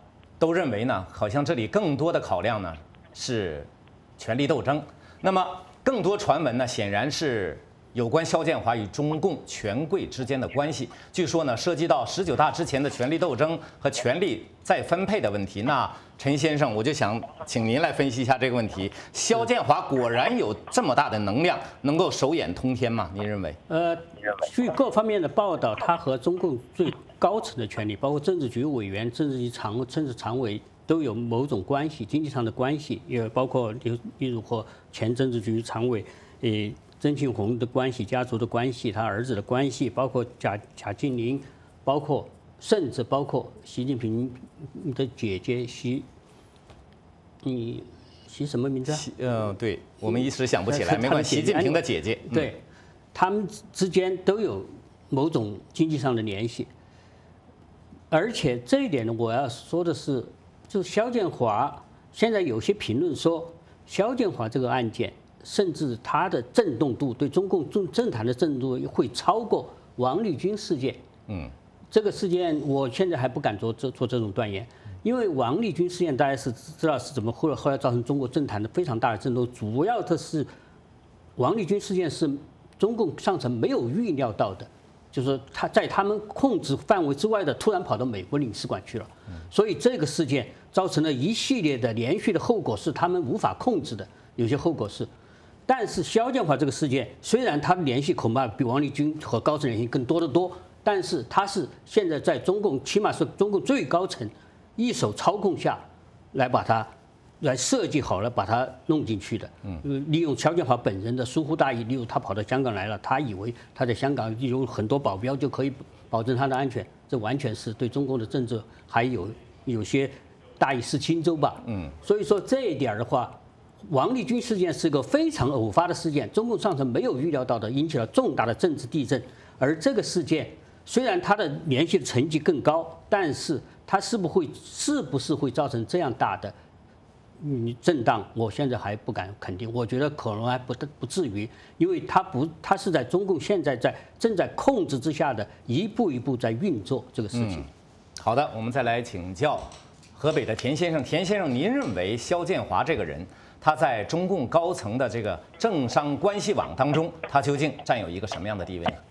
都认为呢，好像这里更多的考量呢是权力斗争。那么更多传闻呢，显然是有关肖建华与中共权贵之间的关系。据说呢，涉及到十九大之前的权力斗争和权力再分配的问题。那陈先生，我就想请您来分析一下这个问题。肖建华果然有这么大的能量，能够手眼通天吗？您认为？ 呃，据各方面的报道，他和中共最高层的权力，包括政治局委员、政治局常、政治常委，都有某种关系，经济上的关系，也包括例例如和前政治局常委，呃，曾庆红的关系、家族的关系、他儿子的关系，包括贾贾静林，包括甚至包括习近平的姐姐习，你习什么名字啊？ 嗯，对，我们一时想不起来，没关系。习近平的姐姐， 对，他们之间都有某种经济上的联系。而且这一点呢，我要说的是，就肖建华，现在有些评论说，肖建华这个案件，甚至他的震动度对中共政政坛的震动度会超过王立军事件。 嗯， 这个事件我现在还不敢做做做这种断言，因为王立军事件大家是知道是怎么后来后来造成中国政坛的非常大的震动，主要的是王立军事件是中共上层没有预料到的。就是他在他们控制范围之外的，突然跑到美国领事馆去了，所以这个事件造成了一系列的连续的后果，是他们无法控制的。有些后果是，但是肖建华这个事件，虽然他的联系恐怕比王立军和高层联系更多得多，但是他是现在在中共，起码是中共最高层一手操控下来把他。来设计好了，把他弄进去的。嗯，利用肖建华本人的疏忽大意，例如他跑到香港来了，他以为他在香港有很多保镖就可以保证他的安全，这完全是对中共的政治还有有些大意失荆州吧。嗯，所以说这一点的话，王立军事件是个非常偶发的事件，中共上层没有预料到的，引起了重大的政治地震。而这个事件虽然它的联系的层级更高，但是它是不会是不是会造成这样大的？嗯，震荡，我现在还不敢肯定。我觉得可能还不不至于，因为它不，它是在中共现在在正在控制之下的，一步一步在运作这个事情。 嗯、好的，我们再来请教河北的田先生。田先生，您认为肖建华这个人，他在中共高层的这个政商关系网当中，他究竟占有一个什么样的地位呢？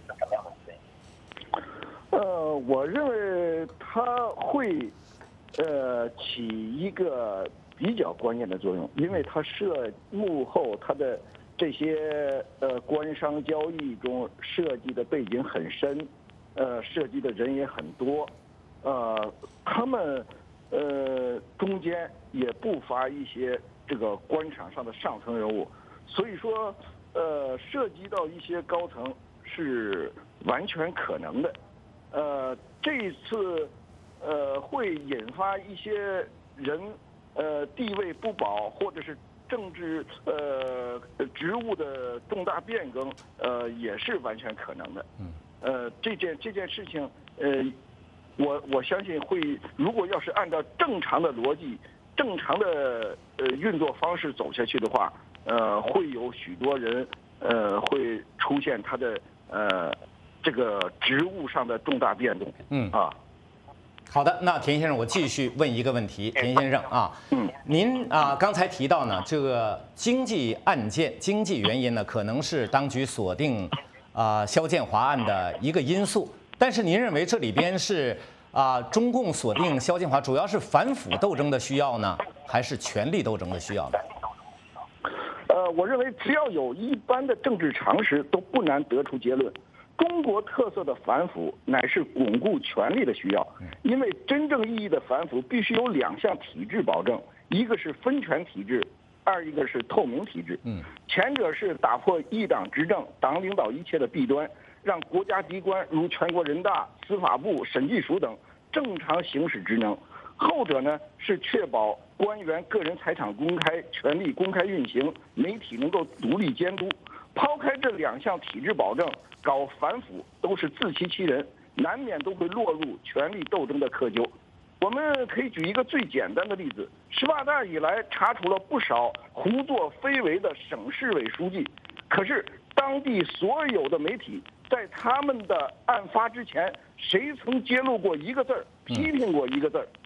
呃，我认为他会，呃，起一个。比较关键的作用，因为它涉幕后它的这些呃官商交易中涉及的背景很深，呃涉及的人也很多，呃他们呃中间也不乏一些这个官场上的上层人物，所以说呃涉及到一些高层是完全可能的，呃这一次呃会引发一些人。呃，地位不保，或者是政治呃职务的重大变更，呃，也是完全可能的。嗯。呃，这件这件事情，呃，我我相信会，如果要是按照正常的逻辑、正常的呃运作方式走下去的话，呃，会有许多人呃会出现他的呃这个职务上的重大变动。嗯啊。 好的，那田先生，我继续问一个问题，田先生啊，嗯，您啊刚才提到呢，这个经济案件、经济原因呢，可能是当局锁定啊肖建华案的一个因素，但是您认为这里边是啊中共锁定肖建华主要是反腐斗争的需要呢，还是权力斗争的需要呢？ 呃，我认为只要有一般的政治常识，都不难得出结论。中国特色的反腐乃是巩固权力的需要，因为真正意义的反腐必须有两项体制保证，一个是分权体制，二一个是透明体制。嗯，前者是打破一党执政、党领导一切的弊端，让国家机关如全国人大、司法部、审计署等正常行使职能；后者呢是确保官员个人财产公开、权力公开运行，媒体能够独立监督。抛开这两项体制保证，搞反腐都是自欺欺人，难免都会落入权力斗争的窠臼。我们可以举一个最简单的例子：十八大以来查处了不少胡作非为的省市委书记，可是当地所有的媒体在他们的案发之前，谁曾揭露过一个字儿，批评过一个字儿？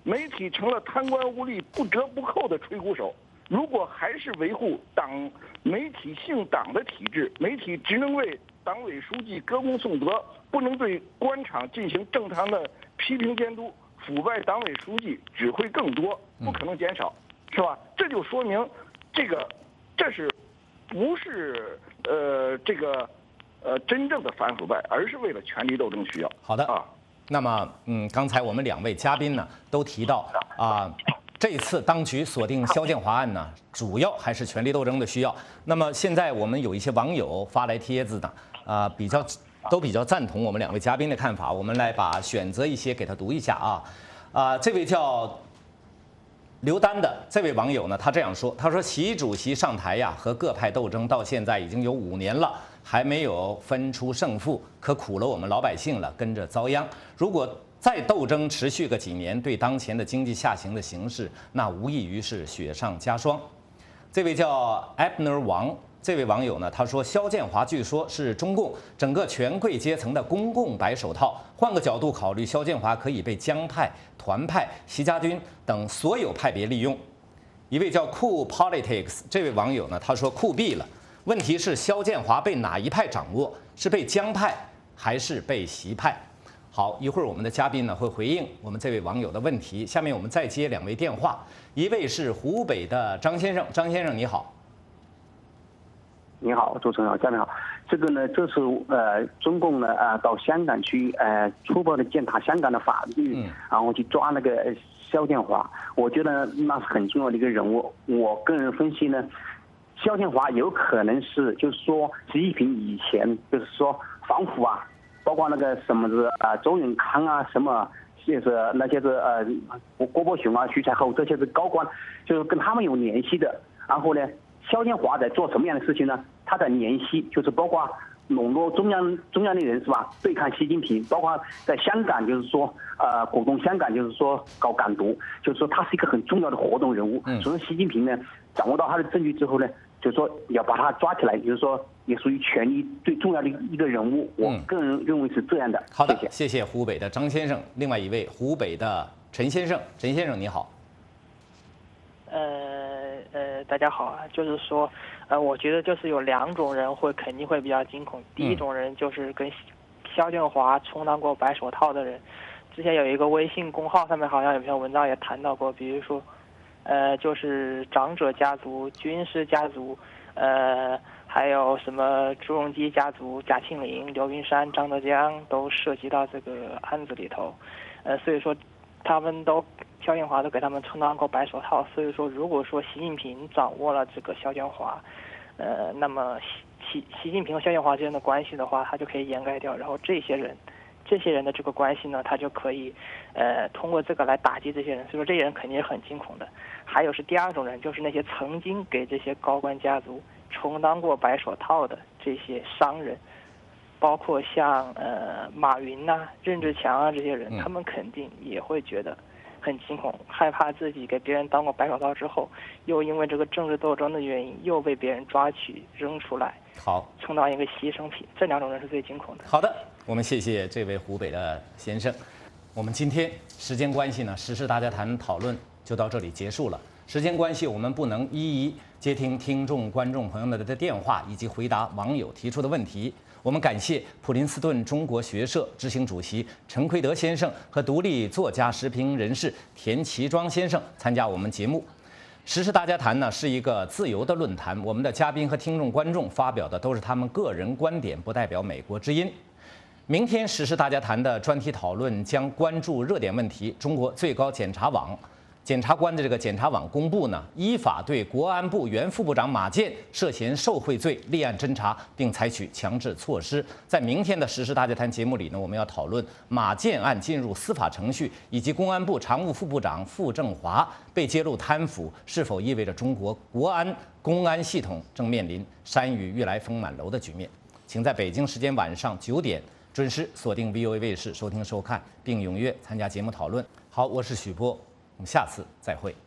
媒体成了贪官污吏不折不扣的吹鼓手。如果还是维护党媒体姓党的体制，媒体只能为党委书记歌功颂德，不能对官场进行正常的批评监督，腐败党委书记只会更多，不可能减少，是吧？这就说明，这个这是不是呃这个呃真正的反腐败，而是为了权力斗争需要。 好的啊， 那么嗯，刚才我们两位嘉宾呢都提到啊。这一次当局锁定肖建华案呢，主要还是权力斗争的需要。那么现在我们有一些网友发来帖子呢，啊、呃，比较都比较赞同我们两位嘉宾的看法。我们来把选择一些给他读一下啊，啊、呃，这位叫刘丹的这位网友呢，他这样说，他说习主席上台呀，和各派斗争到现在已经有五年了，还没有分出胜负，可苦了我们老百姓了，跟着遭殃。如果再斗争持续个几年，对当前的经济下行的形势，那无异于是雪上加霜。这位叫 Abner 王，这位网友呢，他说肖建华据说是中共整个权贵阶层的公共白手套。换个角度考虑，肖建华可以被江派、团派、习家军等所有派别利用。一位叫酷 Politics 这位网友呢，他说酷毙了。问题是肖建华被哪一派掌握？是被江派还是被习派？好，一会儿我们的嘉宾呢会回应我们这位网友的问题。下面我们再接两位电话，一位是湖北的张先生，张先生你好。 你好，主持人好，嘉宾好。这个呢，这是呃中共呢啊、呃、到香港去呃粗暴的践踏香港的法律，嗯、然后去抓那个肖建华。我觉得那是很重要的一个人物。我个人分析呢，肖建华有可能是就是说习近平以前就是说防腐啊。包括那个什么子啊，周永康啊，什么就是那些是呃郭伯雄啊、徐才厚这些是高官，就是跟他们有联系的。然后呢，肖建华在做什么样的事情呢？他在联系，就是包括笼络中央中央的人是吧？对抗习近平，包括在香港就是说呃鼓动香港就是说搞港独，就是说他是一个很重要的活动人物。嗯。所以习近平呢掌握到他的证据之后呢，就是说要把他抓起来，就是说。也属于权力最重要的一个人物，我个人认为是这样的。 嗯、好的，谢谢，谢谢湖北的张先生。另外一位湖北的陈先生，陈先生你好。 呃呃，大家好啊，就是说，呃，我觉得就是有两种人会肯定会比较惊恐。第一种人就是跟肖建华充当过白手套的人，之前有一个微信公号上面好像有篇文章也谈到过，比如说，呃，就是长者家族、军师家族，呃。还有什么朱镕基家族、贾庆林、刘云山、张德江都涉及到这个案子里头，呃，所以说他们都肖建华都给他们充当过白手套。所以说，如果说习近平掌握了这个肖建华，呃，那么习习近平和肖建华之间的关系的话，他就可以掩盖掉。然后这些人，这些人的这个关系呢，他就可以呃通过这个来打击这些人。所以说，这些人肯定是很惊恐的。还有是第二种人，就是那些曾经给这些高官家族充当过白手套的这些商人，包括像呃马云呐、啊、任志强啊这些人，他们肯定也会觉得很惊恐，害怕自己给别人当过白手套之后，又因为这个政治斗争的原因，又被别人抓取扔出来， 好， 充当一个牺牲品。这两种人是最惊恐的。 好的，我们谢谢这位湖北的先生。我们今天时间关系呢，时事大家谈讨论就到这里结束了。时间关系，我们不能一一接听听众、观众朋友们的电话，以及回答网友提出的问题。我们感谢普林斯顿中国学社执行主席陈奎德先生和独立作家、时评人士田其庄先生参加我们节目。时事大家谈呢是一个自由的论坛，我们的嘉宾和听众、观众发表的都是他们个人观点，不代表美国之音。明天时事大家谈的专题讨论将关注热点问题。中国最高检察网检察官的这个检察网公布呢，依法对国安部原副部长马建涉嫌受贿罪立案侦查，并采取强制措施。在明天的时事大家谈节目里呢，我们要讨论马建案进入司法程序，以及公安部常务副部长傅政华被揭露贪腐，是否意味着中国国安公安系统正面临山雨欲来风满楼的局面？请在北京时间晚上九点准时锁定 V O A 卫视收听收看，并踊跃参加节目讨论。好，我是许波。我们下次再会。